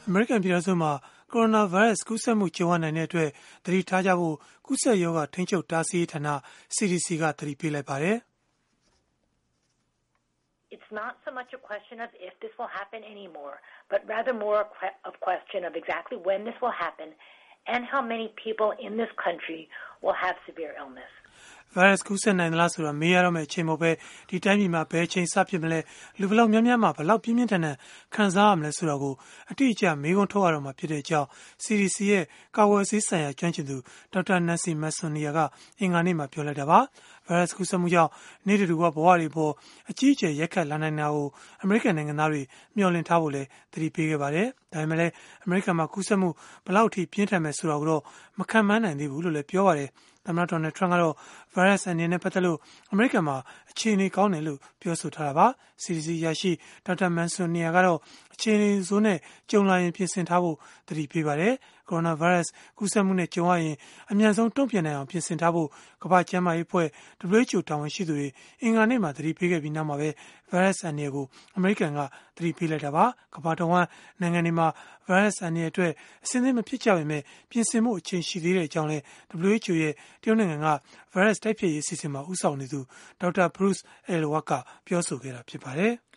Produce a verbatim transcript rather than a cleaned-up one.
အမေရိကန်ပြည်ထောင်စုမှာကိုရိုနာဗိုင်းရပ်စ်ကူးစက်မှုကြုံရနိုင်တဲ့အတွက်သတိထားကြဖို့ကူးစက်ရောဂါထိန်းချုပ်တားဆီးရေးဌာန C D C ကသတိပေးလိုက်ပါတယ်။ It's not so much a question of if this will happen anymore, but rather more a question of exactly when this will happen and how many people in this country will have severe illness. ဗိုင်းရပ်စ်ကူးစက်နိုင်သလားဆိုတာမေးရတော့မယ့်အချိန်မဟုတ်ပဲဒီတိုင်းပြည်မှာဘယ်အချိန်စဖြစ်မလဲလူဘယ်လောက်များများမှာဘယ်လောက်ပြင်းပြင်းထန်ထန်ခံစားရမလဲဆိုတာကိုအတိအကျမေးခွန်းထုတ်ရတော့မှာဖြစ်တဲ့အကြောင်း C D C ရဲ့ကာကွယ်ဆေးဆိုင်ရာကျွမ်းကျင်သူဒေါက်တာ Nancy Messonnier ကအင်္ဂါနေ့မှာပြောလိုက်တာပါဗိုင်းရပ်စ်ကူးစက်မှုကြောင့်နေ့တူတူကဘဝတွေပေါ်အကြီးအကျယ်ရက်ခတ်လာနိုင်တာကိုအမေရိကန်နိုင်ငံသားတွေမျှော်လင့်ထားဖို့လည်းသတိပေးခဲ့ပါတယ်ဒါပေမဲ့လည်းအမေရိကန်မှာကူးစက်မှုဘယ်လောက်ထိပြင်းထန်မယ်ဆိုတာကိုတော့မခန့်မှန်းနိုင်သေးဘူးလို့လည်းပြောပါတယ်သမ္မတဒေါ်နယ်ထရန့်ကတော့ဗိုင်းရပ်စ်အနေနဲ့ပတ်သက်လို့အမေရိကန်မှာအခြေအနေကောင်းတယ်လို့ပြောဆိုထားတာပါ C D C ရရှိဒေါက်တာမန်ဆွန်နီယာကတော့အခြေအနေဆိုးနဲ့ကြုံလာရင်ပြင်ဆင်ထားဖို့သတိပေးပါတယ်ကိုရိုနာဗိုင်းရပ်စ်ကူးစက်မှုနဲ့ကြုံရရင်အမြန်ဆုံးတုံ့ပြန်နိုင်အောင်ပြင်ဆင်ထားဖို့ကမ္ဘာ့ကျန်းမာရေးအဖွဲ့ W H O တာဝန်ရှိသူတွေအင်္ဂါနေ့မှာသတိပေးခဲ့ပြီးနောက်မှာပဲဗိုင်းရပ်စ်အန္တရာယ်ကိုအမေရိကန်ကသတိပေးလိုက်တာပါကမ္ဘာတော်ဝန်နိုင်ငံတွေမှာဗိုင်းရပ်စ်အန္တရာယ်အတွက်အစင်းသင်းမဖြစ်ကြပေမဲ့ပြင်ဆင်မှုအချိန်ရှိသေးတဲ့အကြောင်းလဲ W H O ရဲ့တရုတ်နိုင်ငံကဗိုင်းရပ်စ်တိုက်ဖျက်ရေးအစီအစဉ်မှာဦးဆောင်နေသူဒေါက်တာ Bruce Aylward ကပြောဆိုခဲ့တာဖြစ်ပါတယ်။